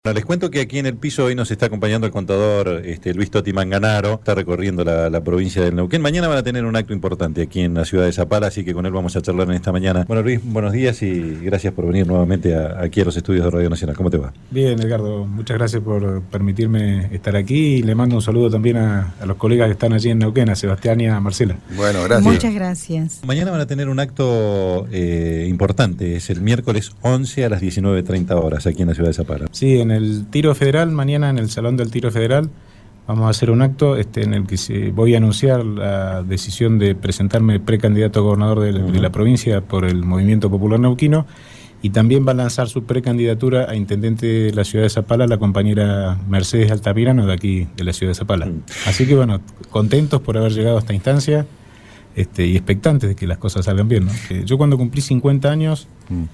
Bueno, les cuento que aquí en el piso hoy nos está acompañando el contador Luis Toti Manganaro, está recorriendo la provincia del Neuquén. Mañana van a tener un acto importante aquí en la ciudad de Zapala, así que con él vamos a charlar en esta mañana. Bueno, Luis, buenos días y gracias por venir nuevamente aquí a los estudios de Radio Nacional. ¿Cómo te va? Bien, Edgardo, muchas gracias por permitirme estar aquí y le mando un saludo también a los colegas que están allí en Neuquén, a Sebastián y a Marcela. Bueno, gracias. Muchas gracias. Mañana van a tener un acto importante, es el miércoles 11 a las 19:30 horas aquí en la ciudad de Zapala. Sí, en el Tiro Federal, mañana en el Salón del Tiro Federal, vamos a hacer un acto en el que voy a anunciar la decisión de presentarme precandidato a gobernador de la provincia por el Movimiento Popular Neuquino, y también va a lanzar su precandidatura a intendente de la ciudad de Zapala la compañera Mercedes Altamirano, de aquí, de la ciudad de Zapala. Así que bueno, contentos por haber llegado a esta instancia y expectantes de que las cosas salgan bien, ¿no? Yo cuando cumplí 50 años,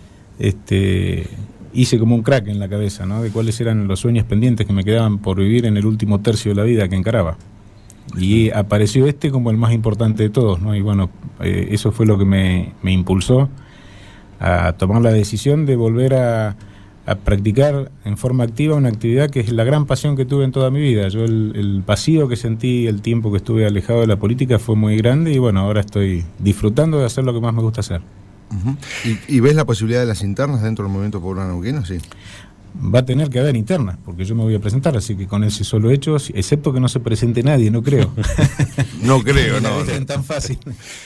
hice como un crack en la cabeza, ¿no? De cuáles eran los sueños pendientes que me quedaban por vivir en el último tercio de la vida que encaraba. Y apareció como el más importante de todos, ¿no? Y bueno, eso fue lo que me impulsó a tomar la decisión de volver a practicar en forma activa una actividad que es la gran pasión que tuve en toda mi vida. Yo el vacío que sentí el tiempo que estuve alejado de la política fue muy grande y bueno, ahora estoy disfrutando de hacer lo que más me gusta hacer. Uh-huh. ¿Y ves la posibilidad de las internas dentro del Movimiento Popular Neuquino? Sí. Va a tener que haber internas, porque yo me voy a presentar, así que con ese solo hecho, excepto que no se presente nadie, no creo. No creo, no. Es tan fácil.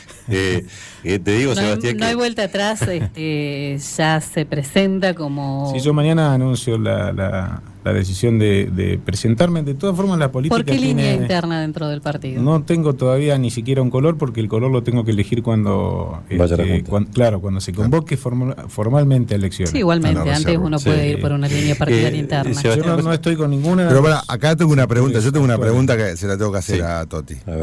Te digo, Sebastián, no hay vuelta atrás, ya se presenta como... Sí, yo mañana anuncio la decisión de presentarme. De todas formas, la política... ¿Por qué línea interna dentro del partido? No tengo todavía ni siquiera un color, porque el color lo tengo que elegir cuando... cuando se convoque formalmente a elecciones. Sí, igualmente, antes uno puede ir por una línea partidaria interna. Yo no estoy con ninguna... Pero bueno, acá tengo una pregunta, yo tengo una pregunta que se la tengo que hacer a Toti. A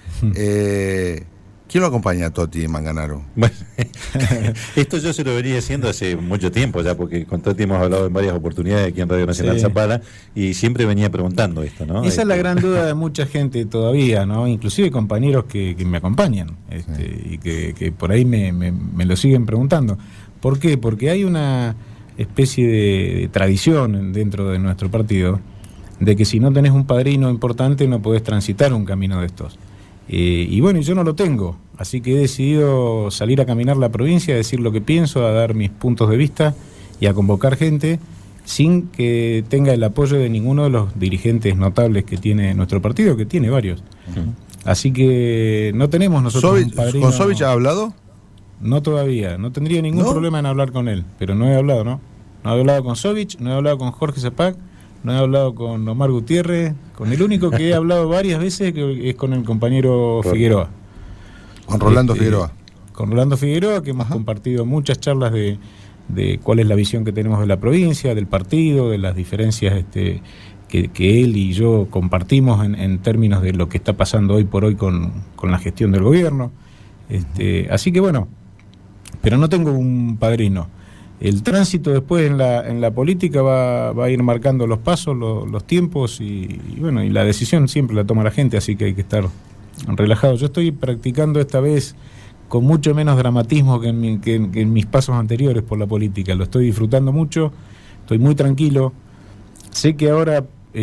ver. ¿Quién lo acompaña a Toti Manganaro? Bueno, esto yo se lo venía haciendo hace mucho tiempo ya, porque con Toti hemos hablado en varias oportunidades aquí en Radio Nacional Zapala, y siempre venía preguntando esto, ¿no? Esa es la gran duda de mucha gente todavía, ¿no? Inclusive compañeros que me acompañan, y que por ahí me lo siguen preguntando. ¿Por qué? Porque hay una especie de tradición dentro de nuestro partido de que si no tenés un padrino importante no podés transitar un camino de estos. Y bueno, yo no lo tengo, así que he decidido salir a caminar la provincia, a decir lo que pienso, a dar mis puntos de vista y a convocar gente sin que tenga el apoyo de ninguno de los dirigentes notables que tiene nuestro partido, que tiene varios. Así que no tenemos nosotros un padrino. ¿Con Sovich ha hablado? No todavía, no tendría ningún problema en hablar con él, pero no he hablado, ¿no? No he hablado con Sovich, no he hablado con Jorge Zapac, no he hablado con Omar Gutiérrez, con el único que he hablado varias veces que es con el compañero Figueroa. Con Rolando Figueroa. Con Rolando Figueroa, que hemos compartido muchas charlas de cuál es la visión que tenemos de la provincia, del partido, de las diferencias que él y yo compartimos en términos de lo que está pasando hoy por hoy con la gestión del gobierno. Así que bueno, pero no tengo un padrino. El tránsito después en la política va a ir marcando los pasos, los tiempos y bueno, y la decisión siempre la toma la gente, así que hay que estar relajado. Yo estoy practicando esta vez con mucho menos dramatismo que en mis pasos anteriores por la política. Lo estoy disfrutando mucho, estoy muy tranquilo. Sé que ahora,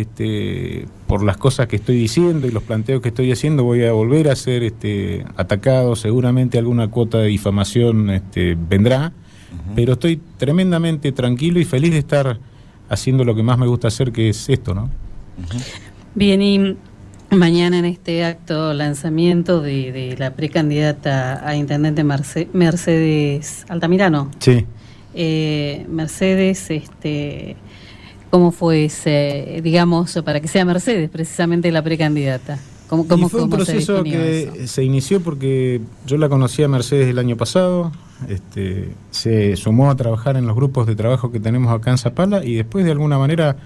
por las cosas que estoy diciendo y los planteos que estoy haciendo, voy a volver a ser atacado. Seguramente alguna cuota de difamación vendrá. Pero estoy tremendamente tranquilo y feliz de estar haciendo lo que más me gusta hacer, que es esto, ¿no? Bien, y mañana en este acto lanzamiento de la precandidata a intendente Mercedes Altamirano. Sí. Mercedes, ¿cómo fue digamos, para que sea Mercedes precisamente la precandidata? Y fue un proceso que se inició porque yo la conocí a Mercedes el año pasado, se sumó a trabajar en los grupos de trabajo que tenemos acá en Zapala y después de alguna manera,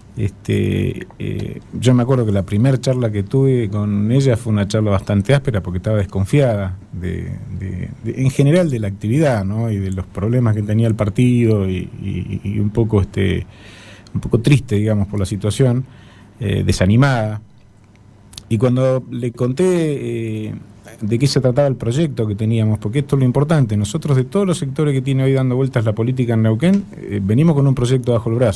yo me acuerdo que la primera charla que tuve con ella fue una charla bastante áspera porque estaba desconfiada en general de la actividad, ¿no? Y de los problemas que tenía el partido y un poco triste, digamos, por la situación, desanimada. Y cuando le conté de qué se trataba el proyecto que teníamos, porque esto es lo importante, nosotros de todos los sectores que tiene hoy dando vueltas la política en Neuquén, venimos con un proyecto bajo el brazo.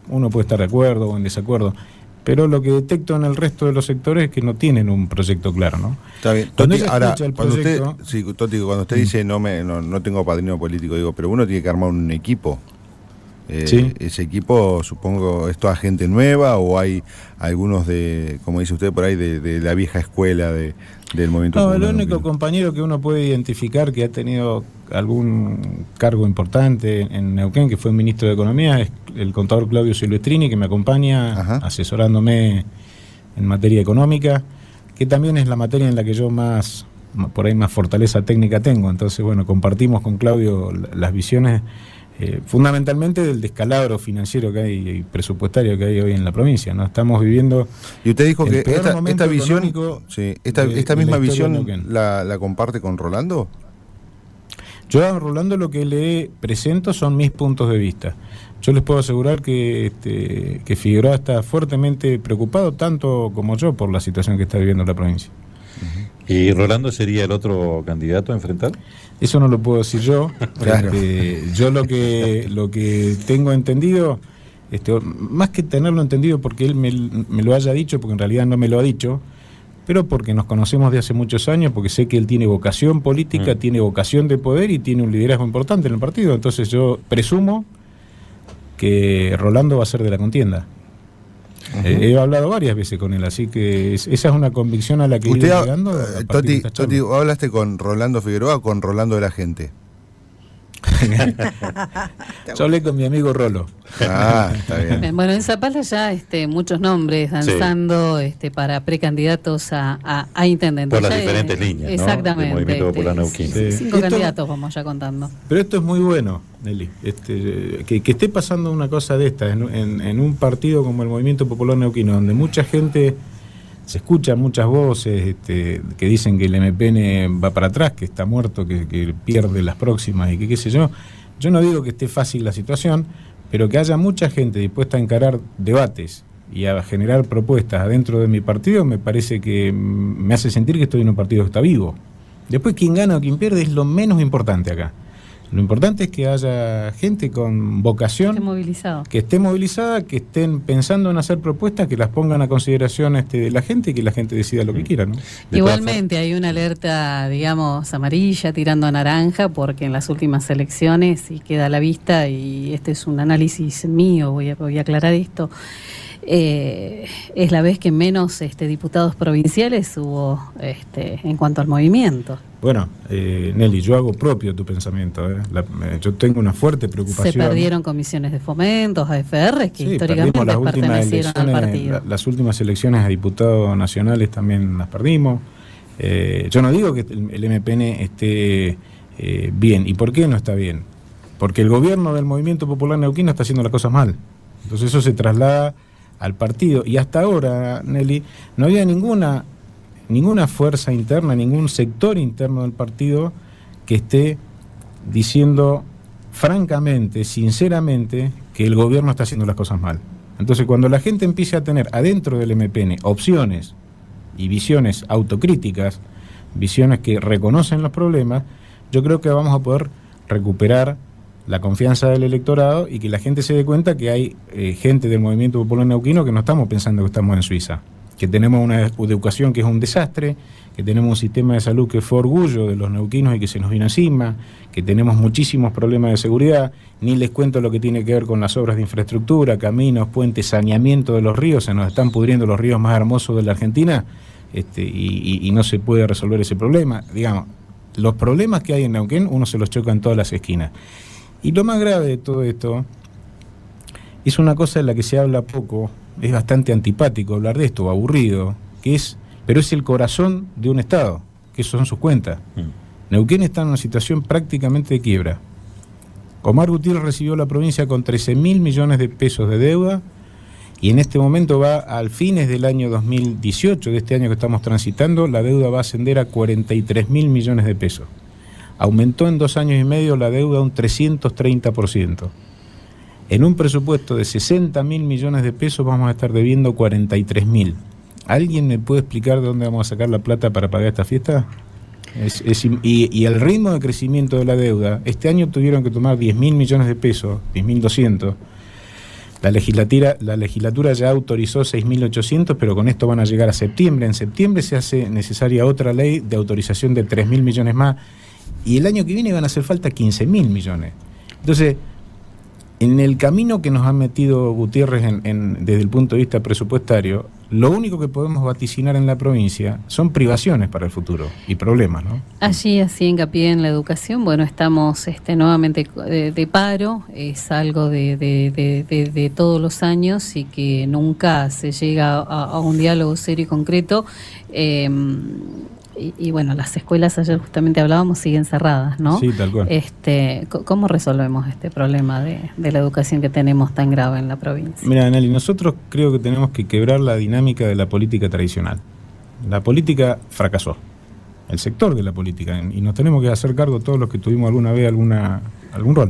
uno puede estar de acuerdo o en desacuerdo, pero lo que detecto en el resto de los sectores es que no tienen un proyecto claro, ¿no? Está bien. Toti, ahora, cuando usted dice no tengo padrino político, digo, pero uno tiene que armar un equipo. Sí. Ese equipo, supongo, ¿es toda gente nueva o hay algunos de, como dice usted por ahí, de la vieja escuela del movimiento? No, el único compañero que uno puede identificar que ha tenido algún cargo importante en Neuquén, que fue ministro de Economía, es el contador Claudio Silvestrini, que me acompaña asesorándome en materia económica, que también es la materia en la que yo más fortaleza técnica tengo. Entonces, bueno, compartimos con Claudio las visiones fundamentalmente del descalabro financiero que hay y presupuestario que hay hoy en la provincia, ¿no? Estamos viviendo. Y usted dijo que esta visión, esta misma visión la comparte con Rolando. Yo a Rolando lo que le presento son mis puntos de vista. Yo les puedo asegurar que Figueroa está fuertemente preocupado, tanto como yo, por la situación que está viviendo la provincia. ¿Y Rolando sería el otro candidato a enfrentar? Eso no lo puedo decir yo. Claro. Yo lo que tengo entendido, más que tenerlo entendido porque él me lo haya dicho, porque en realidad no me lo ha dicho, pero porque nos conocemos de hace muchos años, porque sé que él tiene vocación política, tiene vocación de poder y tiene un liderazgo importante en el partido. Entonces yo presumo que Rolando va a ser de la contienda. He hablado varias veces con él, así que esa es una convicción a la que ¿Usted, llegando. Toti, hablaste con Rolando Figueroa o con Rolando de la Gente? Yo hablé con mi amigo Rolo. Está bien. Bueno, en Zapala ya muchos nombres danzando para precandidatos a intendente. Por las diferentes líneas, exactamente, ¿no? Del Movimiento Popular Neuquino. 5 candidatos vamos ya contando. Pero esto es muy bueno, Nelly, que esté pasando una cosa de esta en un partido como el Movimiento Popular Neuquino, donde mucha gente se escuchan muchas voces que dicen que el MPN va para atrás, que está muerto, que pierde las próximas y que qué sé yo. Yo no digo que esté fácil la situación, pero que haya mucha gente dispuesta a encarar debates y a generar propuestas adentro de mi partido, me parece que me hace sentir que estoy en un partido que está vivo. Después, quién gana o quién pierde es lo menos importante acá. Lo importante es que haya gente con vocación, que esté movilizada, que estén pensando en hacer propuestas, que las pongan a consideración de la gente y que la gente decida lo que quiera, ¿no? Igualmente hay una alerta, digamos, amarilla tirando a naranja, porque en las últimas elecciones, y queda a la vista, y este es un análisis mío, voy a aclarar esto, es la vez que menos diputados provinciales hubo en cuanto al movimiento. Bueno, Nelly, yo hago propio tu pensamiento. Yo tengo una fuerte preocupación. Se perdieron comisiones de fomentos, AFR, que históricamente pertenecieron al partido. Las últimas elecciones a diputados nacionales también las perdimos. Yo no digo que el MPN esté bien. ¿Y por qué no está bien? Porque el gobierno del Movimiento Popular Neuquino está haciendo las cosas mal. Entonces eso se traslada al partido. Y hasta ahora, Nelly, no había ninguna fuerza interna, ningún sector interno del partido que esté diciendo francamente, sinceramente, que el gobierno está haciendo las cosas mal. Entonces, cuando la gente empiece a tener adentro del MPN opciones y visiones autocríticas, visiones que reconocen los problemas, yo creo que vamos a poder recuperar la confianza del electorado y que la gente se dé cuenta que hay gente del Movimiento Popular Neuquino que no estamos pensando que estamos en Suiza, que tenemos una educación que es un desastre, que tenemos un sistema de salud que fue orgullo de los neuquinos y que se nos vino encima, que tenemos muchísimos problemas de seguridad, ni les cuento lo que tiene que ver con las obras de infraestructura, caminos, puentes, saneamiento de los ríos, se nos están pudriendo los ríos más hermosos de la Argentina, y no se puede resolver ese problema. Digamos, los problemas que hay en Neuquén, uno se los choca en todas las esquinas. Y lo más grave de todo esto es una cosa de la que se habla poco, es bastante antipático hablar de esto, aburrido, pero es el corazón de un Estado, que son sus cuentas. Neuquén está en una situación prácticamente de quiebra. Omar Gutiérrez recibió la provincia con 13.000 millones de pesos de deuda y en este momento va al fines del año 2018, de este año que estamos transitando, la deuda va a ascender a 43.000 millones de pesos. Aumentó en 2 años y medio la deuda un 330%. En un presupuesto de 60.000 millones de pesos vamos a estar debiendo 43.000. ¿Alguien me puede explicar de dónde vamos a sacar la plata para pagar esta fiesta? Y el ritmo de crecimiento de la deuda, este año tuvieron que tomar 10.000 millones de pesos, 10.200. La legislatura ya autorizó 6.800, pero con esto van a llegar a septiembre. En septiembre se hace necesaria otra ley de autorización de 3.000 millones más, y el año que viene van a hacer falta 15.000 millones. Entonces, en el camino que nos ha metido Gutiérrez desde el punto de vista presupuestario, lo único que podemos vaticinar en la provincia son privaciones para el futuro y problemas, ¿no? Allí así hincapié en la educación. Bueno, estamos nuevamente de paro, es algo de todos los años y que nunca se llega a un diálogo serio y concreto. Y bueno, las escuelas, ayer justamente hablábamos, siguen cerradas, ¿no? Sí, tal cual. ¿Cómo resolvemos este problema de la educación que tenemos tan grave en la provincia? Mira, Nelly, nosotros creo que tenemos que quebrar la dinámica de la política tradicional. La política fracasó, el sector de la política, y nos tenemos que hacer cargo todos los que tuvimos alguna vez algún rol.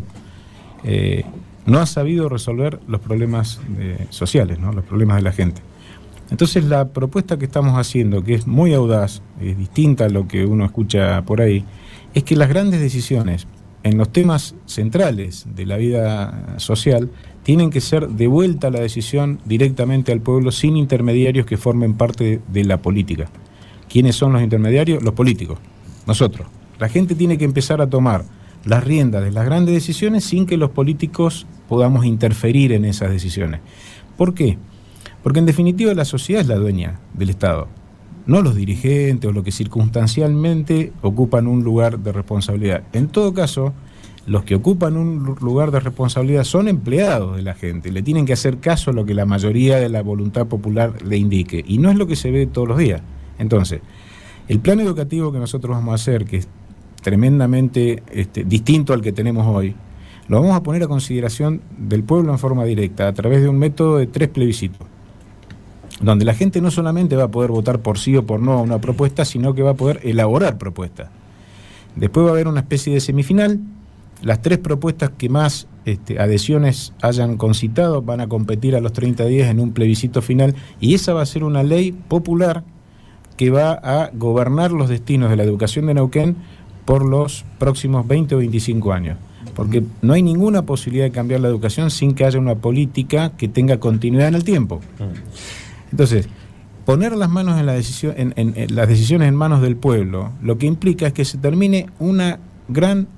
No ha sabido resolver los problemas sociales, ¿no? Los problemas de la gente. Entonces la propuesta que estamos haciendo, que es muy audaz, es distinta a lo que uno escucha por ahí, es que las grandes decisiones en los temas centrales de la vida social tienen que ser de vuelta la decisión directamente al pueblo, sin intermediarios que formen parte de la política. ¿Quiénes son los intermediarios? Los políticos, nosotros. La gente tiene que empezar a tomar las riendas de las grandes decisiones sin que los políticos podamos interferir en esas decisiones. ¿Por qué? Porque en definitiva la sociedad es la dueña del Estado, no los dirigentes o los que circunstancialmente ocupan un lugar de responsabilidad. En todo caso, los que ocupan un lugar de responsabilidad son empleados de la gente, le tienen que hacer caso a lo que la mayoría de la voluntad popular le indique, y no es lo que se ve todos los días. Entonces, el plan educativo que nosotros vamos a hacer, que es tremendamente distinto al que tenemos hoy, lo vamos a poner a consideración del pueblo en forma directa, a través de un método de 3 plebiscitos. Donde la gente no solamente va a poder votar por sí o por no a una propuesta, sino que va a poder elaborar propuestas. Después va a haber una especie de semifinal. Las 3 propuestas que más adhesiones hayan concitado van a competir a los 30 días en un plebiscito final, y esa va a ser una ley popular que va a gobernar los destinos de la educación de Neuquén por los próximos 20 o 25 años. Porque no hay ninguna posibilidad de cambiar la educación sin que haya una política que tenga continuidad en el tiempo. Entonces, poner las manos en las decisiones en manos del pueblo, lo que implica es que se termine una gran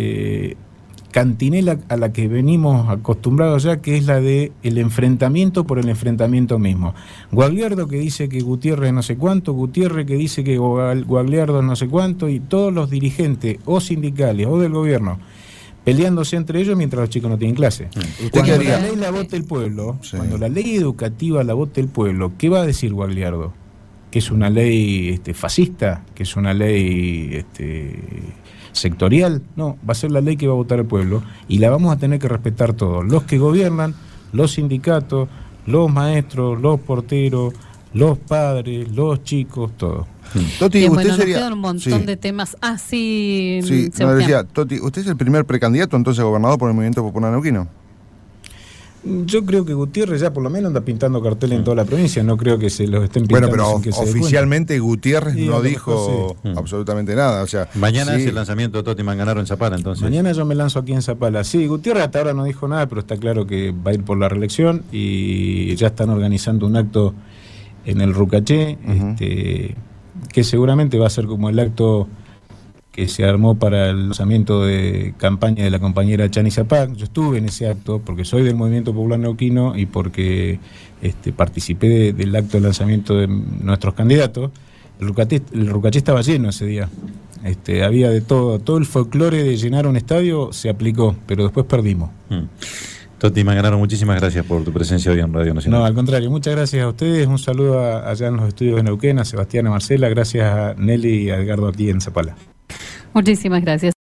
cantinela a la que venimos acostumbrados ya, que es la de el enfrentamiento por el enfrentamiento mismo. Guagliardo que dice que Gutiérrez no sé cuánto, Gutiérrez que dice que Guagliardo no sé cuánto, y todos los dirigentes o sindicales o del gobierno peleándose entre ellos mientras los chicos no tienen clase. Cuando la ley la vote el pueblo, sí. Cuando la ley educativa la vote el pueblo, ¿qué va a decir Guagliardo? ¿Que es una ley fascista? ¿Que es una ley sectorial? No, va a ser la ley que va a votar el pueblo, y la vamos a tener que respetar todos. Los que gobiernan, los sindicatos, los maestros, los porteros, los padres, los chicos, todos. Toti, bien, usted bueno, sería... nos quedan un montón de temas. Sí, no, decía, Toti, ¿usted es el primer precandidato entonces a gobernador por el Movimiento Popular Neuquino? Yo creo que Gutiérrez ya por lo menos anda pintando carteles en toda la provincia, no creo que se los estén pintando. Bueno, pero oficialmente Gutiérrez sí, no dijo absolutamente nada. O sea, mañana es el lanzamiento de Toti Manganaro en Zapala, entonces. Mañana yo me lanzo aquí en Zapala. Sí, Gutiérrez hasta ahora no dijo nada, pero está claro que va a ir por la reelección, y ya están organizando un acto en el Rucaché, que seguramente va a ser como el acto que se armó para el lanzamiento de campaña de la compañera Chani Zapac. Yo estuve en ese acto porque soy del Movimiento Popular Neuquino y porque participé del acto de lanzamiento de nuestros candidatos. El Rucaché estaba lleno ese día. Había de todo el folclore de llenar un estadio se aplicó, pero después perdimos. Toti Manganaro, muchísimas gracias por tu presencia hoy en Radio Nacional. No, al contrario, muchas gracias a ustedes. Un saludo allá en los estudios de Neuquén, a Sebastián, a Marcela, gracias a Nelly y a Edgardo aquí en Zapala. Muchísimas gracias.